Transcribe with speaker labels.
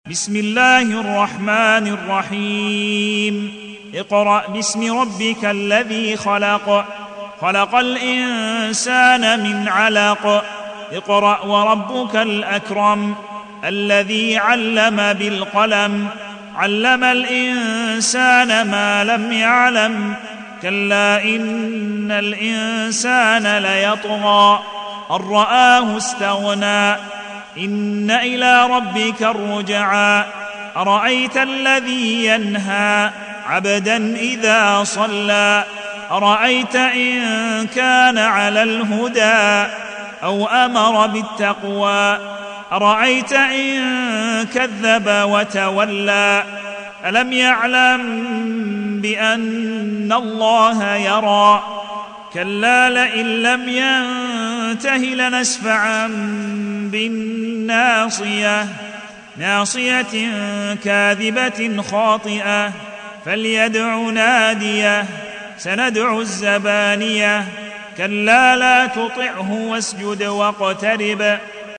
Speaker 1: بسم الله الرحمن الرحيم اقرأ باسم ربك الذي خلق خلق الإنسان من علق اقرأ وربك الأكرم الذي علم بالقلم علم الإنسان ما لم يعلم كلا إن الإنسان ليطغى أن رآه استغنى إن إلى ربك الرجعى أرأيت الذي ينهى عبدا إذا صلى أرأيت إن كان على الهدى أو أمر بالتقوى أرأيت إن كذب وتولى ألم يعلم بأن الله يرى كلا لئن لم ينته لنسفعا بالناصية ناصية كاذبة خاطئة فليدع ناديه سندع الزبانية كلا لا تطعه واسجد واقترب